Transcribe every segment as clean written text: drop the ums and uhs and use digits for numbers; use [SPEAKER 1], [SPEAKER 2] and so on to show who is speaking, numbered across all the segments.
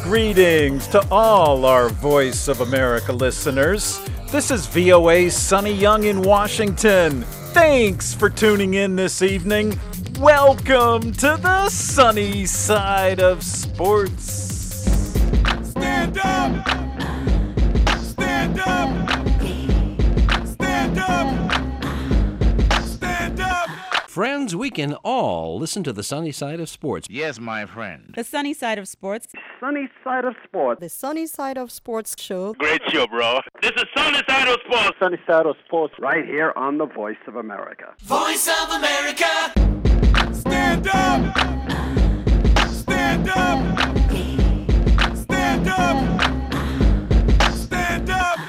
[SPEAKER 1] Greetings to all our Voice of America listeners. This is VOA's Sonny Young in Washington. Thanks for tuning in this evening. Welcome to the sunny side of sports.
[SPEAKER 2] Stand up! Stand up! Stand up! Stand up!
[SPEAKER 3] Friends, we can all listen to the sunny side of sports.
[SPEAKER 4] Yes, my friend.
[SPEAKER 5] The Sunny Side of Sports.
[SPEAKER 6] Sunny Side of Sports.
[SPEAKER 7] The Sunny Side of Sports show.
[SPEAKER 4] Great show, bro. This is Sunny Side of Sports.
[SPEAKER 6] Sunny Side of Sports right here on the Voice of America.
[SPEAKER 2] Voice of America! Stand up! Stand up! Stand up! Stand up!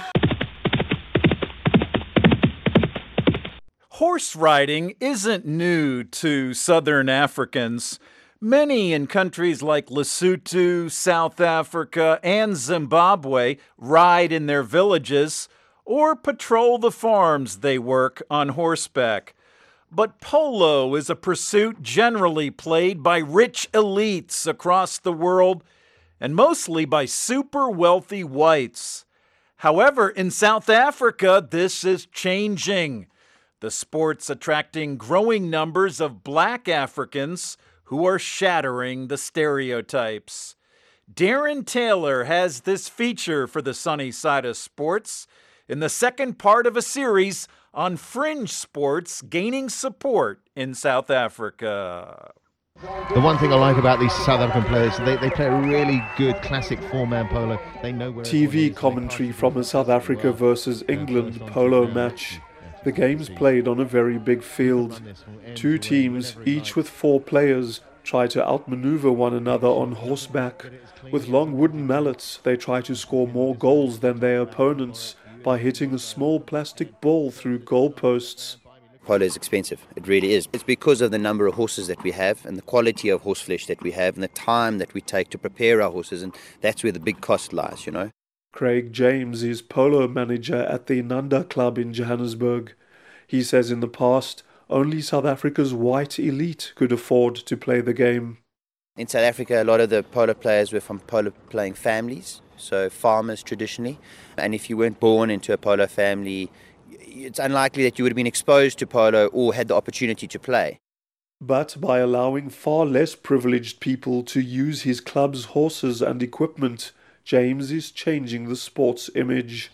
[SPEAKER 1] Horse riding isn't new to Southern Africans. Many in countries like Lesotho, South Africa, and Zimbabwe ride in their villages or patrol the farms they work on horseback. But polo is a pursuit generally played by rich elites across the world and mostly by super wealthy whites. However, in South Africa, this is changing. The sport's attracting growing numbers of black Africans who are shattering the stereotypes. Darren Taylor has this feature for the Sunny Side of Sports in the second part of a series on fringe sports gaining support in South Africa.
[SPEAKER 8] The one thing I like about these South African players, they play a really good classic four-man polo. They know where
[SPEAKER 9] TV commentary from a South Africa versus England polo match. The game's played on a very big field. Two teams, each with 4 players, try to outmaneuver one another on horseback. With long wooden mallets, they try to score more goals than their opponents by hitting a small plastic ball through goalposts.
[SPEAKER 10] Polo is expensive. It really is. It's because of the number of horses that we have and the quality of horse flesh that we have and the time that we take to prepare our horses, and that's where the big cost lies, you know.
[SPEAKER 9] Craig James is polo manager at the Nanda Club in Johannesburg. He says in the past, only South Africa's white elite could afford to play the game.
[SPEAKER 10] In South Africa, a lot of the polo players were from polo playing families, so farmers traditionally. And if you weren't born into a polo family, it's unlikely that you would have been exposed to polo or had the opportunity to play.
[SPEAKER 9] But by allowing far less privileged people to use his club's horses and equipment, James is changing the sport's image.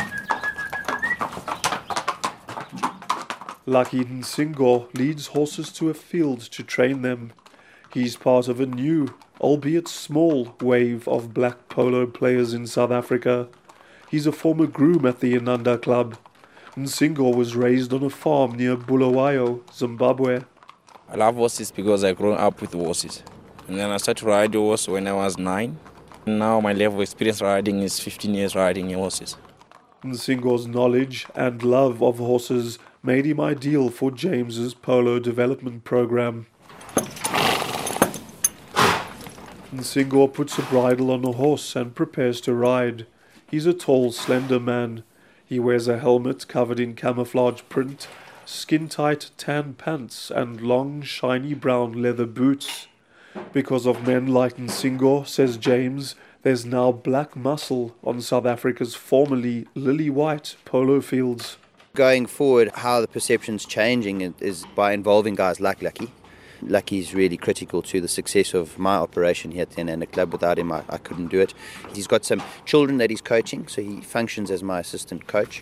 [SPEAKER 9] Lucky Nsingo leads horses to a field to train them. He's part of a new, albeit small, wave of black polo players in South Africa. He's a former groom at the Inanda Club. Nsingo was raised on a farm near Bulawayo, Zimbabwe.
[SPEAKER 11] I love horses because I grew up with horses. And then I started to ride horse when I was 9. Now my level of experience riding is 15 years riding horses.
[SPEAKER 9] Nsingo's knowledge and love of horses made him ideal for James's polo development program. Nsingo puts a bridle on a horse and prepares to ride. He's a tall, slender man. He wears a helmet covered in camouflage print, skin-tight tan pants and long, shiny brown leather boots. Because of men like Nsingo, says James, there's now black muscle on South Africa's formerly lily-white polo fields.
[SPEAKER 10] Going forward, how the perception's changing is by involving guys like Lucky. Lucky's really critical to the success of my operation here at the Inanda Club. Without him, I couldn't do it. He's got some children that he's coaching, so he functions as my assistant coach.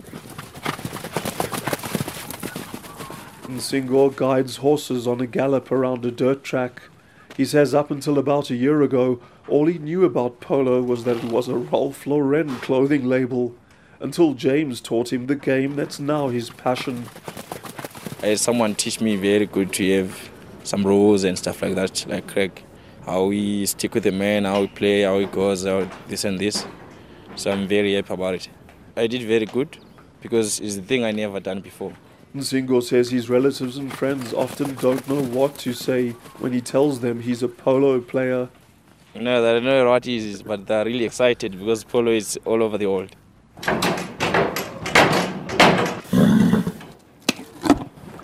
[SPEAKER 9] Nsingo guides horses on a gallop around a dirt track. He says up until about a year ago, all he knew about polo was that it was a Ralph Lauren clothing label, until James taught him the game that's now his passion.
[SPEAKER 11] I had someone teach me very good to have some rules and stuff like that, like Craig. How we stick with the man, how we play, how it goes, how this and this. So I'm very happy about it. I did very good because it's the thing I never done before.
[SPEAKER 9] Nsingo says his relatives and friends often don't know what to say when he tells them he's a polo player.
[SPEAKER 11] No, they don't know what it is, but they're really excited because polo is all over the world.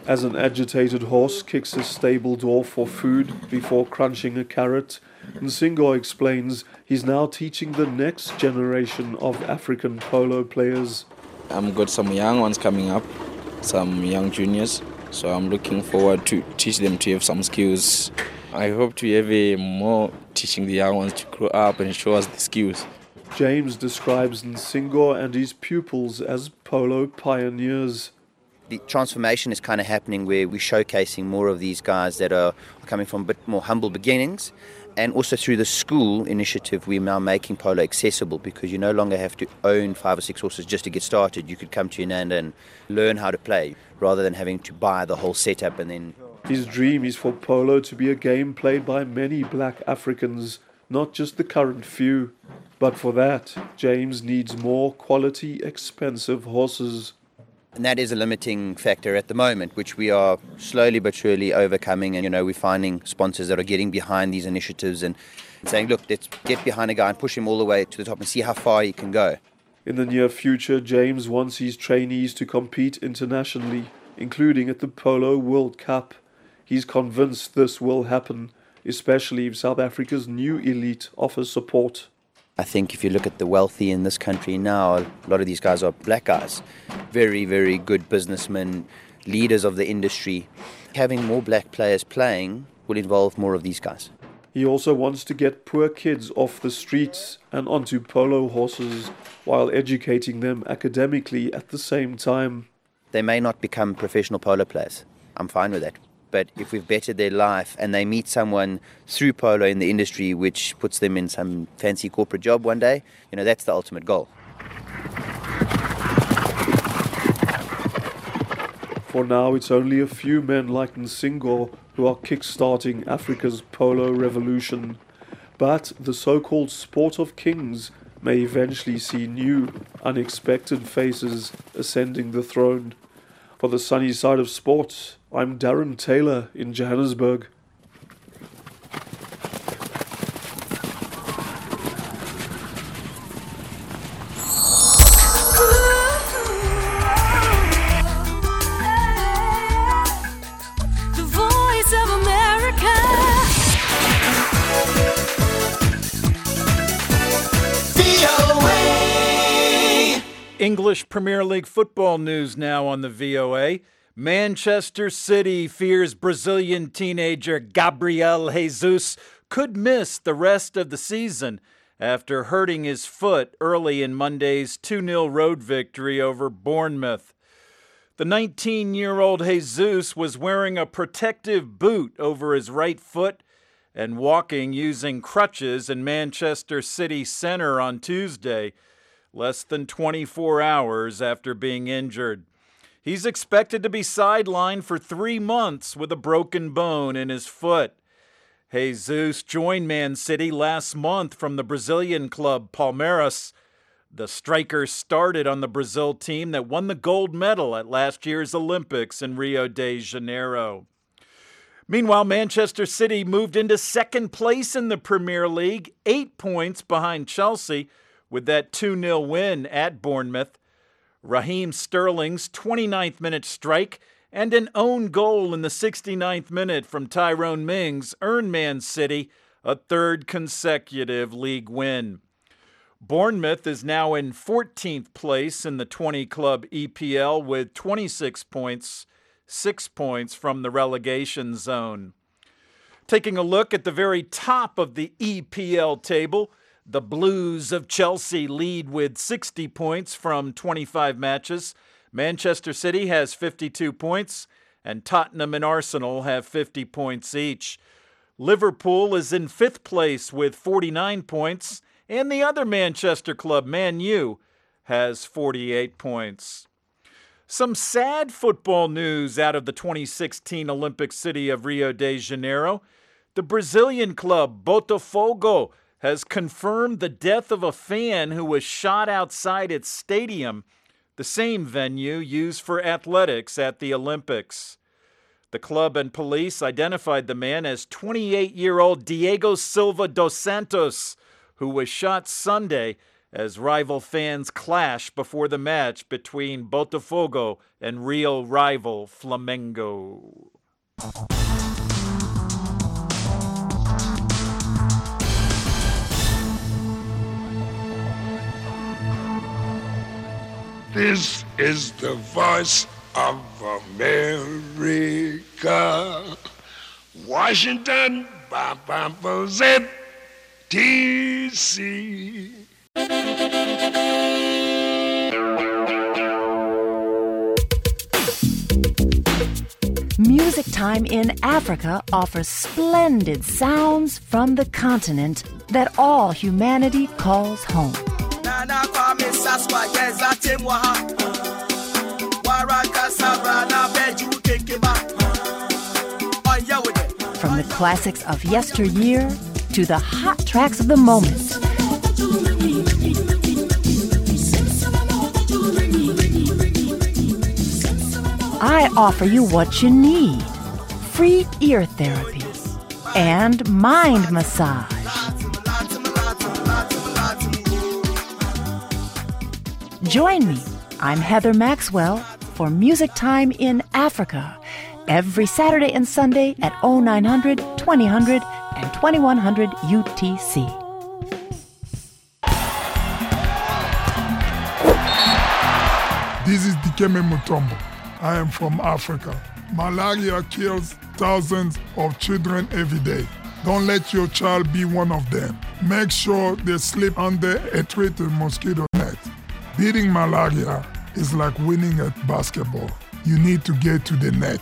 [SPEAKER 9] As an agitated horse kicks a stable door for food before crunching a carrot, Nsingo explains he's now teaching the next generation of African polo players.
[SPEAKER 11] I've got some young ones coming up, some young juniors, so I'm looking forward to teach them to have some skills. I hope to have a more teaching the young ones to grow up and show us the skills.
[SPEAKER 9] James describes Nsingo and his pupils as polo pioneers.
[SPEAKER 10] The transformation is kind of happening where we're showcasing more of these guys that are coming from a bit more humble beginnings. And also through the school initiative, we're now making polo accessible because you no longer have to own 5 or 6 horses just to get started. You could come to Unanda and learn how to play rather than having to buy the whole setup and then...
[SPEAKER 9] His dream is for polo to be a game played by many black Africans, not just the current few. But for that, James needs more quality, expensive horses.
[SPEAKER 10] And that is a limiting factor at the moment, which we are slowly but surely overcoming. And, we're finding sponsors that are getting behind these initiatives and saying, look, let's get behind a guy and push him all the way to the top and see how far he can go.
[SPEAKER 9] In the near future, James wants his trainees to compete internationally, including at the Polo World Cup. He's convinced this will happen, especially if South Africa's new elite offers support.
[SPEAKER 10] I think if you look at the wealthy in this country now, a lot of these guys are black guys. Very, very good businessmen, leaders of the industry. Having more black players playing will involve more of these guys.
[SPEAKER 9] He also wants to get poor kids off the streets and onto polo horses while educating them academically at the same time.
[SPEAKER 10] They may not become professional polo players. I'm fine with that. But if we've bettered their life and they meet someone through polo in the industry which puts them in some fancy corporate job one day, that's the ultimate goal.
[SPEAKER 9] For now, it's only a few men like Nsingo who are kick-starting Africa's polo revolution. But the so-called sport of kings may eventually see new, unexpected faces ascending the throne. For the sunny side of sports, I'm Darren Taylor in Johannesburg.
[SPEAKER 2] The Voice of America. VOA.
[SPEAKER 1] English Premier League football news now on the VOA. Manchester City fears Brazilian teenager Gabriel Jesus could miss the rest of the season after hurting his foot early in Monday's 2-0 road victory over Bournemouth. The 19-year-old Jesus was wearing a protective boot over his right foot and walking using crutches in Manchester City Centre on Tuesday, less than 24 hours after being injured. He's expected to be sidelined for 3 months with a broken bone in his foot. Jesus joined Man City last month from the Brazilian club Palmeiras. The striker started on the Brazil team that won the gold medal at last year's Olympics in Rio de Janeiro. Meanwhile, Manchester City moved into second place in the Premier League, 8 points behind Chelsea, with that 2-0 win at Bournemouth. Raheem Sterling's 29th minute strike and an own goal in the 69th minute from Tyrone Mings earned Man City a third consecutive league win. Bournemouth is now in 14th place in the 20-club EPL with 26 points, 6 points from the relegation zone. Taking a look at the very top of the EPL table, the Blues of Chelsea lead with 60 points from 25 matches. Manchester City has 52 points, and Tottenham and Arsenal have 50 points each. Liverpool is in 5th place with 49 points, and the other Manchester club, Man U, has 48 points. Some sad football news out of the 2016 Olympic city of Rio de Janeiro. The Brazilian club Botafogo has confirmed the death of a fan who was shot outside its stadium, the same venue used for athletics at the Olympics. The club and police identified the man as 28-year-old Diego Silva dos Santos, who was shot Sunday as rival fans clash before the match between Botafogo and real rival Flamengo.
[SPEAKER 5] This is the voice of America. Washington, D.C.
[SPEAKER 12] Music Time in Africa offers splendid sounds from the continent that all humanity calls home. From the classics of yesteryear to the hot tracks of the moment. I offer you what you need: free ear therapy and mind massage. Join me. I'm Heather Maxwell for Music Time in Africa every Saturday and Sunday at 0900, 2000, and 2100 UTC.
[SPEAKER 13] This is Dikeme Mutombo. I am from Africa. Malaria kills thousands of children every day. Don't let your child be one of them. Make sure they sleep under a treated mosquito net. Beating malaria is like winning at basketball. You need to get to the net.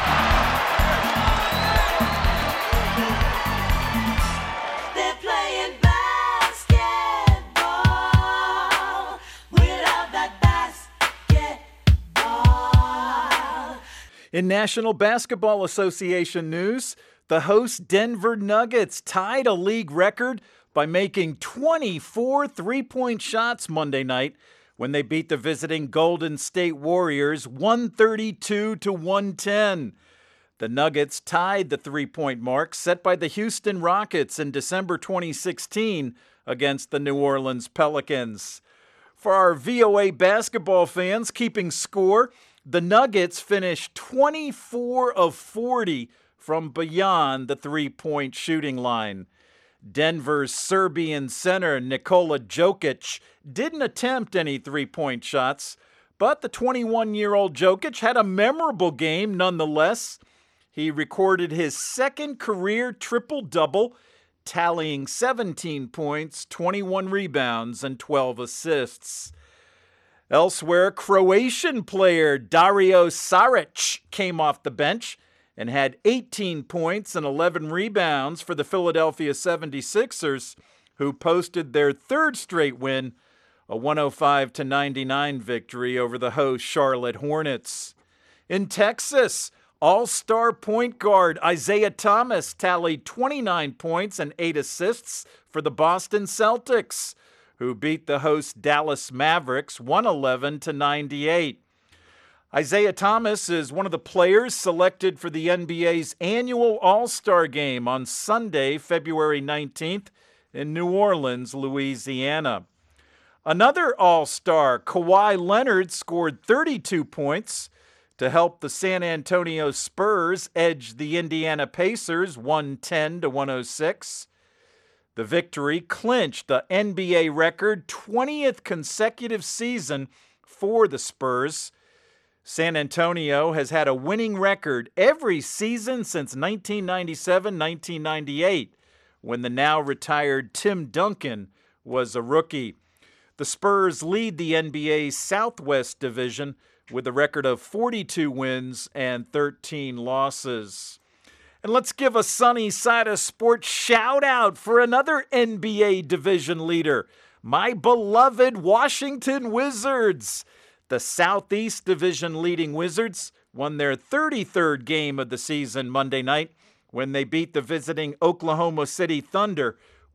[SPEAKER 1] In National Basketball Association news, the host Denver Nuggets tied a league record by making 24 three-point shots Monday night when they beat the visiting Golden State Warriors 132-110. The Nuggets tied the three-point mark set by the Houston Rockets in December 2016 against the New Orleans Pelicans. For our VOA basketball fans keeping score, the Nuggets finished 24 of 40 from beyond the three-point shooting line. Denver's Serbian center Nikola Jokic didn't attempt any three-point shots, but the 21-year-old Jokic had a memorable game nonetheless. He recorded his second career triple-double, tallying 17 points, 21 rebounds, and 12 assists. Elsewhere, Croatian player Dario Saric came off the bench and had 18 points and 11 rebounds for the Philadelphia 76ers, who posted their third straight win, a 105-99 victory over the host Charlotte Hornets. In Texas, all-star point guard Isaiah Thomas tallied 29 points and 8 assists for the Boston Celtics, who beat the host Dallas Mavericks 111-98. Isaiah Thomas is one of the players selected for the NBA's annual All-Star Game on Sunday, February 19th in New Orleans, Louisiana. Another All-Star, Kawhi Leonard, scored 32 points to help the San Antonio Spurs edge the Indiana Pacers 110-106. The victory clinched the NBA record 20th consecutive season for the Spurs. San Antonio has had a winning record every season since 1997-1998, when the now retired Tim Duncan was a rookie. The Spurs lead the NBA's Southwest Division with a record of 42 wins and 13 losses. And let's give a Sunny Side of Sports shout out for another NBA division leader, my beloved Washington Wizards. The Southeast Division leading Wizards won their 33rd game of the season Monday night when they beat the visiting Oklahoma City Thunder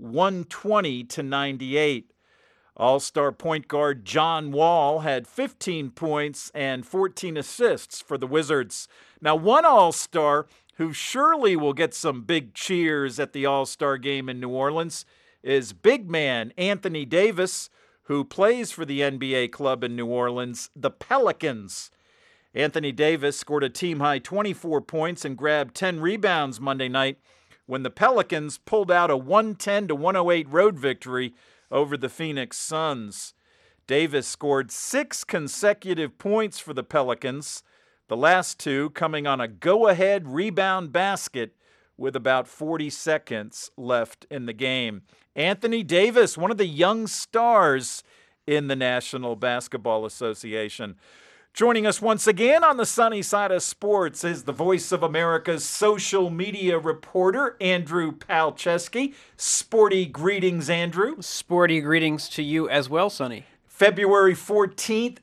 [SPEAKER 1] 120-98. All-star point guard John Wall had 15 points and 14 assists for the Wizards. Now, one All-Star who surely will get some big cheers at the All-Star game in New Orleans is big man Anthony Davis, who plays for the NBA club in New Orleans, the Pelicans. Anthony Davis scored a team-high 24 points and grabbed 10 rebounds Monday night when the Pelicans pulled out a 110-108 road victory over the Phoenix Suns. Davis scored 6 consecutive points for the Pelicans, the last 2 coming on a go-ahead rebound basket with about 40 seconds left in the game. Anthony Davis, one of the young stars in the National Basketball Association. Joining us once again on the sunny side of sports is the Voice of America's social media reporter, Andrew Palczewski. Sporty greetings, Andrew.
[SPEAKER 14] Sporty greetings to you as well, Sonny.
[SPEAKER 1] February 14th,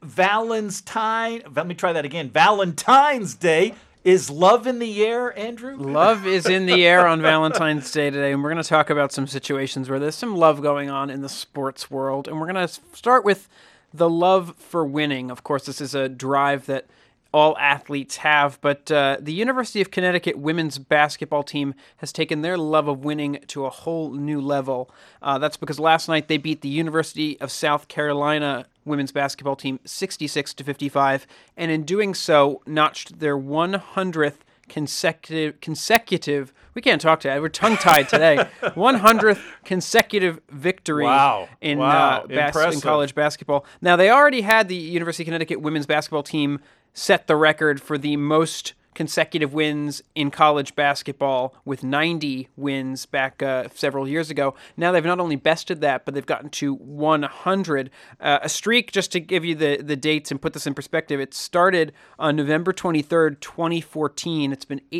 [SPEAKER 1] Valentine's Day. Is love in the air, Andrew?
[SPEAKER 14] Love is in the air on Valentine's Day today, and we're going to talk about some situations where there's some love going on in the sports world. And we're going to start with the love for winning. Of course, this is a drive that all athletes have, but the University of Connecticut women's basketball team has taken their love of winning to a whole new level. That's because last night they beat the University of South Carolina women's basketball team 66-55, and in doing so, notched their 100th consecutive we can't talk today. We're tongue-tied today. 100th consecutive victory in college basketball. Now, they already had the University of Connecticut women's basketball team set the record for the most consecutive wins in college basketball with 90 wins back several years ago. Now they've not only bested that, but they've gotten to 100. A streak, just to give you the dates and put this in perspective, it started on November 23rd, 2014. It's been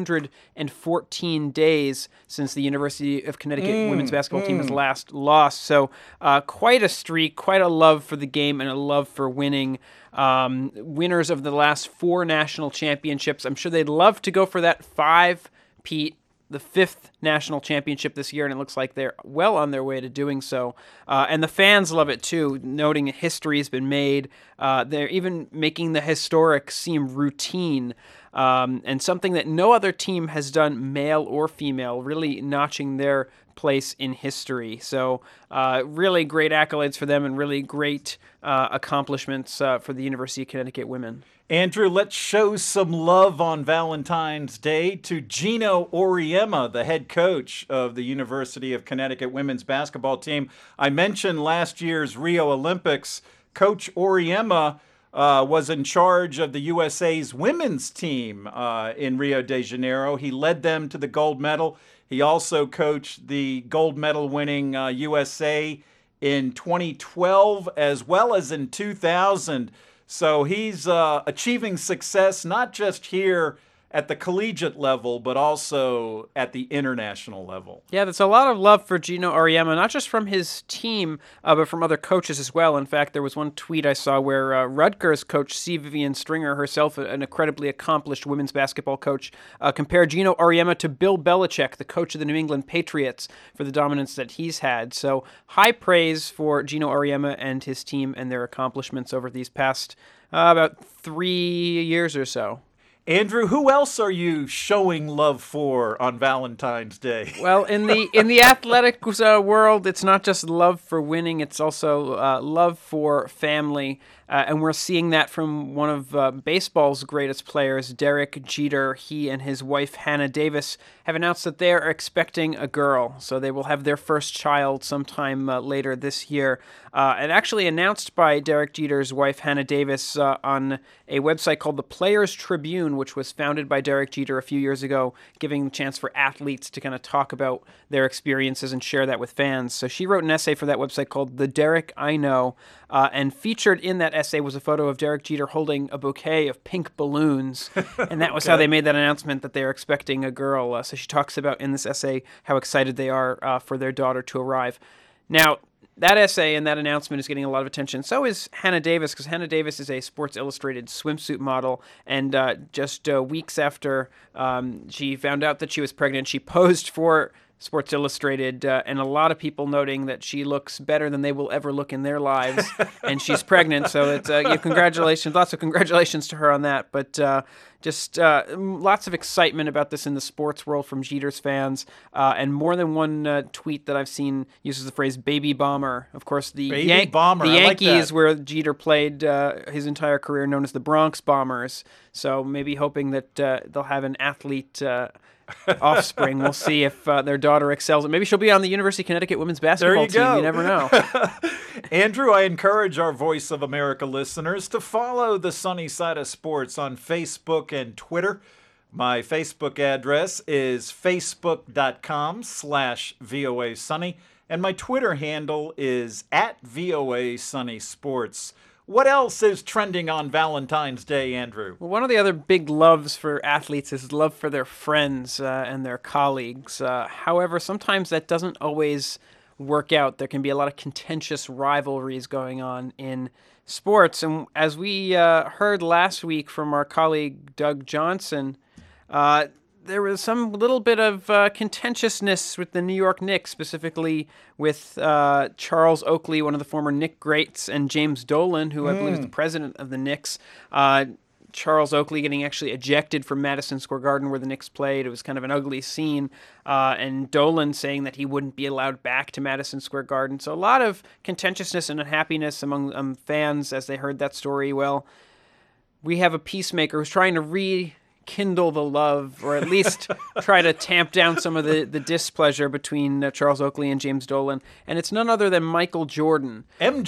[SPEAKER 14] 814 days since the University of Connecticut women's basketball team has last lost. So quite a streak, quite a love for the game and a love for winning. Winners of the last 4 national championships. I'm sure they'd love to go for that 5-peat, the 5th national championship this year, and it looks like they're well on their way to doing so. And the fans love it too, noting history has been made. They're even making the historic seem routine. And something that no other team has done, male or female, really notching their place in history. So really great accolades for them and really great accomplishments for the University of Connecticut women.
[SPEAKER 1] Andrew, let's show some love on Valentine's Day to Gino Auriemma, the head coach of the University of Connecticut women's basketball team. I mentioned last year's Rio Olympics. Coach Auriemma was in charge of the USA's women's team in Rio de Janeiro. He led them to the gold medal. He also coached the gold medal winning USA in 2012 as well as in 2000. So he's achieving success not just here at the collegiate level, but also at the international level.
[SPEAKER 14] Yeah, there's a lot of love for Gino Auriemma, not just from his team, but from other coaches as well. In fact, there was one tweet I saw where Rutgers coach C. Vivian Stringer, herself an incredibly accomplished women's basketball coach, compared Gino Auriemma to Bill Belichick, the coach of the New England Patriots, for the dominance that he's had. So high praise for Gino Auriemma and his team and their accomplishments over these past about 3 years or so.
[SPEAKER 1] Andrew, who else are you showing love for on Valentine's Day?
[SPEAKER 14] Well, in the athletics world, it's not just love for winning; it's also love for family, and we're seeing that from one of baseball's greatest players, Derek Jeter. He and his wife Hannah Davis have announced that they are expecting a girl, so they will have their first child sometime later this year. And actually announced by Derek Jeter's wife Hannah Davis on a website called the Players Tribune, which was founded by Derek Jeter a few years ago, giving the chance for athletes to kind of talk about their experiences and share that with fans. So she wrote an essay for that website called The Derek I Know, and featured in that essay was a photo of Derek Jeter holding a bouquet of pink balloons, and that was how they made that announcement that they are expecting a girl. So she talks about in this essay how excited they are for their daughter to arrive. Now, that essay and that announcement is getting a lot of attention. So is Hannah Davis, because Hannah Davis is a Sports Illustrated swimsuit model. And just weeks after she found out that she was pregnant, she posed for Sports Illustrated, and a lot of people noting that she looks better than they will ever look in their lives, and she's pregnant. So it's congratulations, lots of congratulations to her on that. But Just lots of excitement about this in the sports world from Jeter's fans, and more than one tweet that I've seen uses the phrase "baby bomber." Of course, the Yankees, where Jeter played his entire career, known as the Bronx Bombers. So maybe hoping that they'll have an athlete offspring. We'll see if their daughter excels. Maybe she'll be on the University of Connecticut women's basketball team. You never know.
[SPEAKER 1] Andrew, I encourage our Voice of America listeners to follow the Sunny Side of Sports on Facebook and Twitter. My Facebook address is facebook.com/VOA Sunny, and my Twitter handle is @VOA Sunny Sports. What else is trending on Valentine's Day, Andrew?
[SPEAKER 14] Well, one of the other big loves for athletes is love for their friends and their colleagues. However, sometimes that doesn't always work out. There can be a lot of contentious rivalries going on in sports. And as we heard last week from our colleague Doug Johnson, there was some little bit of contentiousness with the New York Knicks, specifically with Charles Oakley, one of the former Knick greats, and James Dolan, who I believe is the president of the Knicks. Charles Oakley getting actually ejected from Madison Square Garden where the Knicks played. It was kind of an ugly scene. And Dolan saying that he wouldn't be allowed back to Madison Square Garden. So a lot of contentiousness and unhappiness among fans as they heard that story. Well, we have a peacemaker who's trying to rekindle the love, or at least try to tamp down some of the displeasure between Charles Oakley and James Dolan. And it's none other than Michael Jordan.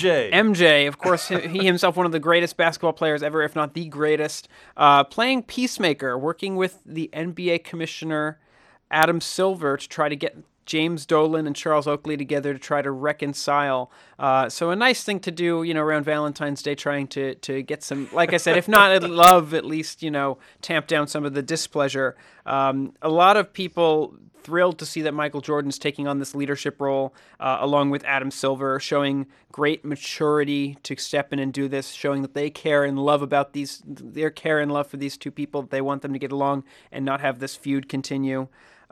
[SPEAKER 14] MJ, of course, he himself one of the greatest basketball players ever, if not the greatest, playing peacemaker, working with the NBA commissioner Adam Silver to try to get James Dolan and Charles Oakley together to try to reconcile. So a nice thing to do, around Valentine's Day, trying to get some, like I said, if not love, at least, tamp down some of the displeasure. A lot of people thrilled to see that Michael Jordan's taking on this leadership role, along with Adam Silver, showing great maturity to step in and do this, showing that they care and love about their care and love for these two people, that they want them to get along and not have this feud continue.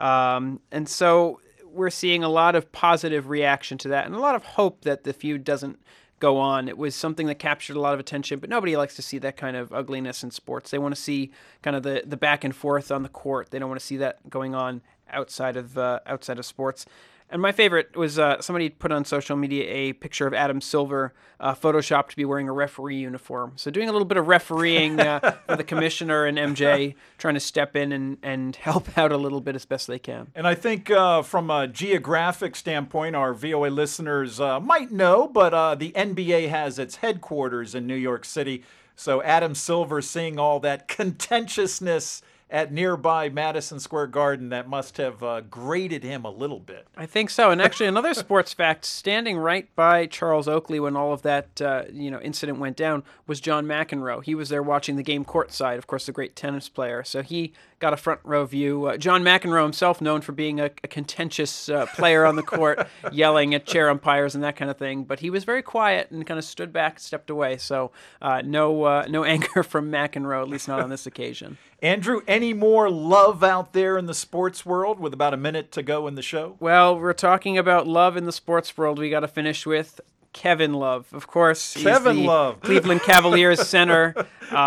[SPEAKER 14] And so we're seeing a lot of positive reaction to that and a lot of hope that the feud doesn't go on. It was something that captured a lot of attention, but nobody likes to see that kind of ugliness in sports. They want to see kind of the back and forth on the court. They don't want to see that going on outside of sports. And my favorite was somebody put on social media a picture of Adam Silver photoshopped to be wearing a referee uniform. So doing a little bit of refereeing for the commissioner and MJ, trying to step in and help out a little bit as best they can.
[SPEAKER 1] And I think from a geographic standpoint, our VOA listeners might know, but the NBA has its headquarters in New York City. So Adam Silver seeing all that contentiousness at nearby Madison Square Garden, that must have grated him a little bit.
[SPEAKER 14] I think so. And actually, another sports fact, standing right by Charles Oakley when all of that incident went down was John McEnroe. He was there watching the game courtside, of course, the great tennis player. So he got a front row view. John McEnroe himself, known for being a contentious player on the court, yelling at chair umpires and that kind of thing. But he was very quiet and kind of stood back, stepped away. So no anger from McEnroe, at least not on this occasion.
[SPEAKER 1] Andrew, any more love out there in the sports world with about a minute to go in the show?
[SPEAKER 14] Well, we're talking about love in the sports world. We got to finish with Kevin Love. Of course,
[SPEAKER 1] Kevin Love,
[SPEAKER 14] Cleveland Cavaliers center.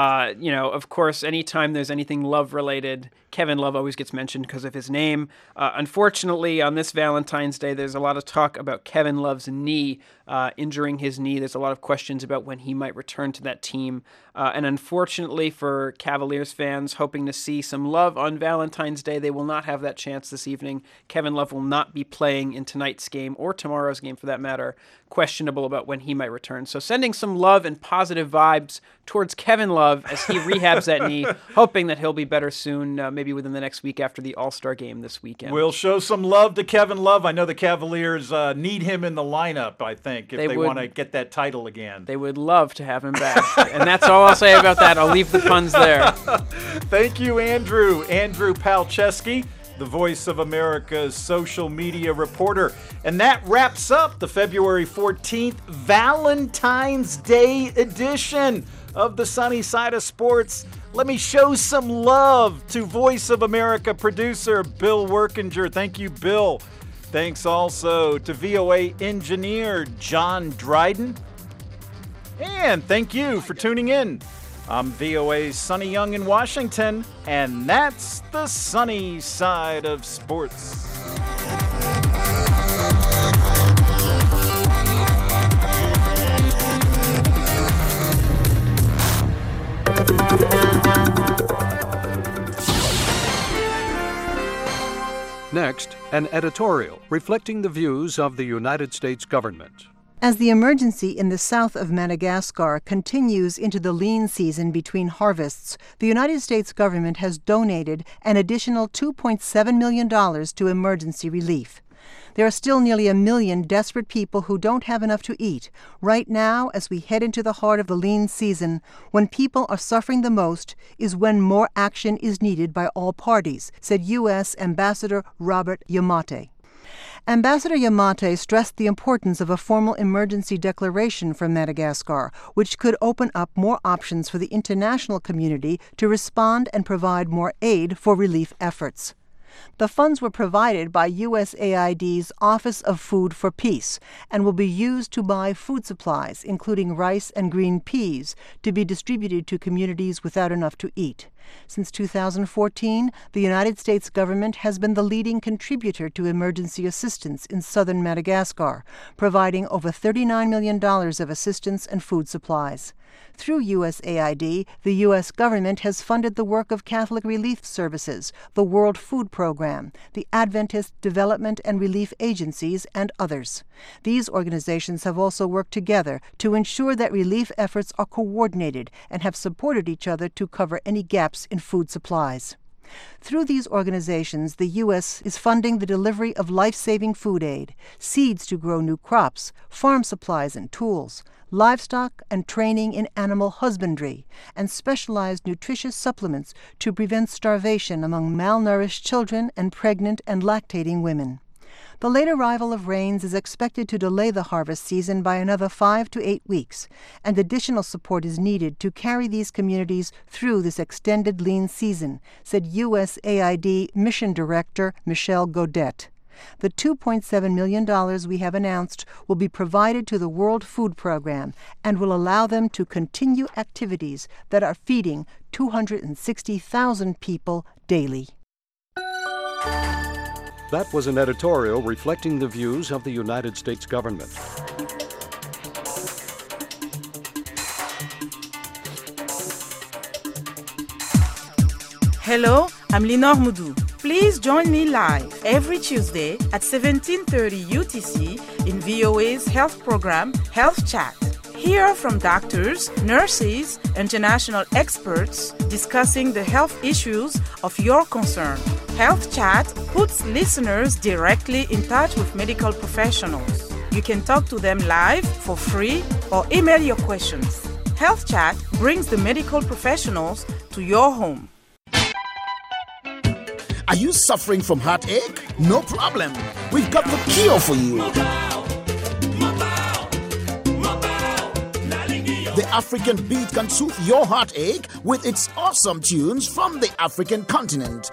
[SPEAKER 14] Of course, anytime there's anything love related, Kevin Love always gets mentioned because of his name. Unfortunately, on this Valentine's Day, there's a lot of talk about Kevin Love's knee, injuring his knee. There's a lot of questions about when he might return to that team. And unfortunately for Cavaliers fans hoping to see some love on Valentine's Day, they will not have that chance this evening. Kevin Love will not be playing in tonight's game or tomorrow's game for that matter. Questionable about when he might return. So sending some love and positive vibes towards Kevin Love as he rehabs that knee, hoping that he'll be better soon, maybe within the next week after the All-Star game this weekend.
[SPEAKER 1] We'll show some love to Kevin Love. I know the Cavaliers need him in the lineup, I think, if they want to get that title again.
[SPEAKER 14] They would love to have him back. And that's all I'll say about that. I'll leave the puns there.
[SPEAKER 1] Thank you, Andrew. Andrew Palczewski, the Voice of America's social media reporter. And that wraps up the February 14th Valentine's Day edition of the Sunny Side of Sports. Let me show some love to Voice of America producer Bill Workinger. Thank you, Bill. Thanks also to VOA engineer John Dryden. And thank you for tuning in. I'm VOA's Sonny Young in Washington, and that's the sunny side of sports.
[SPEAKER 15] Next, an editorial reflecting the views of the United States government.
[SPEAKER 12] As the emergency in the south of Madagascar continues into the lean season between harvests, the United States government has donated an additional $2.7 million to emergency relief. There are still nearly 1 million desperate people who don't have enough to eat. Right now, as we head into the heart of the lean season, when people are suffering the most is when more action is needed by all parties, said U.S. Ambassador Robert Yamate. Ambassador Yamate stressed the importance of a formal emergency declaration from Madagascar, which could open up more options for the international community to respond and provide more aid for relief efforts. The funds were provided by USAID's Office of Food for Peace and will be used to buy food supplies, including rice and green peas, to be distributed to communities without enough to eat. Since 2014, the United States government has been the leading contributor to emergency assistance in southern Madagascar, providing over $39 million of assistance and food supplies. Through USAID, the U.S. government has funded the work of Catholic Relief Services, the World Food Program, the Adventist Development and Relief Agencies, and others. These organizations have also worked together to ensure that relief efforts are coordinated and have supported each other to cover any gaps in food supplies. Through these organizations, the U.S. is funding the delivery of life-saving food aid, seeds to grow new crops, farm supplies and tools, livestock and training in animal husbandry, and specialized nutritious supplements to prevent starvation among malnourished children and pregnant and lactating women. The late arrival of rains is expected to delay the harvest season by another 5 to 8 weeks, and additional support is needed to carry these communities through this extended lean season, said USAID Mission Director Michelle Godet. The $2.7 million we have announced will be provided to the World Food Program and will allow them to continue activities that are feeding 260,000 people daily.
[SPEAKER 15] That was an editorial reflecting the views of the United States government.
[SPEAKER 16] Hello, I'm Linor Moudou. Please join me live every Tuesday at 17:30 UTC in VOA's health program, Health Chat. Hear from doctors, nurses, international experts discussing the health issues of your concern. Health Chat puts listeners directly in touch with medical professionals. You can talk to them live for free or email your questions. Health Chat brings the medical professionals to your home.
[SPEAKER 17] Are you suffering from heartache? No problem. We've got the cure for you. The African Beat can soothe your heartache with its awesome tunes from the African continent.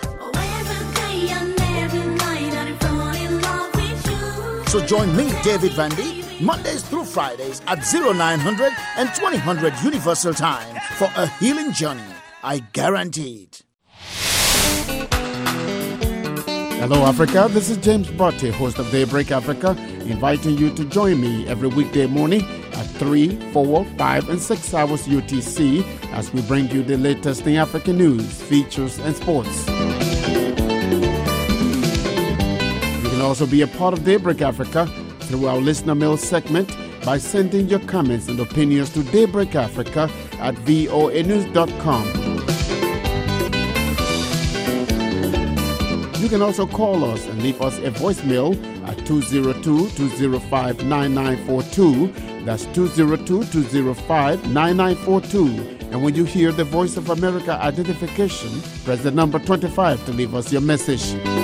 [SPEAKER 17] So join me, David Vandy, Mondays through Fridays at 0900 and 2000 Universal Time for a healing journey. I guarantee it.
[SPEAKER 18] Hello, Africa. This is James Botte, host of Daybreak Africa, inviting you to join me every weekday morning at 3, 4, 5, and 6 hours UTC as we bring you the latest in African news, features, and sports. You can also be a part of Daybreak Africa through our listener mail segment by sending your comments and opinions to daybreakafrica at voanews.com. You can also call us and leave us a voicemail at 202-205-9942. That's 202-205-9942. And when you hear the Voice of America identification, press the number 25 to leave us your message.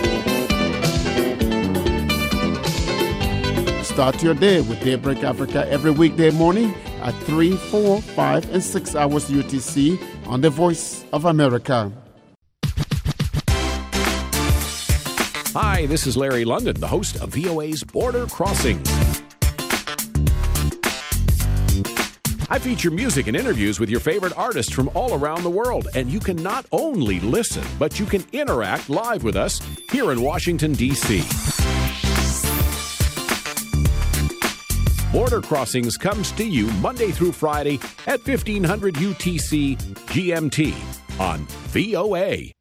[SPEAKER 18] Start your day with Daybreak Africa every weekday morning at 3, 4, 5, and 6 hours UTC on the Voice of America.
[SPEAKER 19] Hi, this is Larry London, the host of VOA's Border Crossing. I feature music and interviews with your favorite artists from all around the world, and you can not only listen, but you can interact live with us here in Washington, D.C. Border Crossings comes to you Monday through Friday at 1500 UTC GMT on VOA.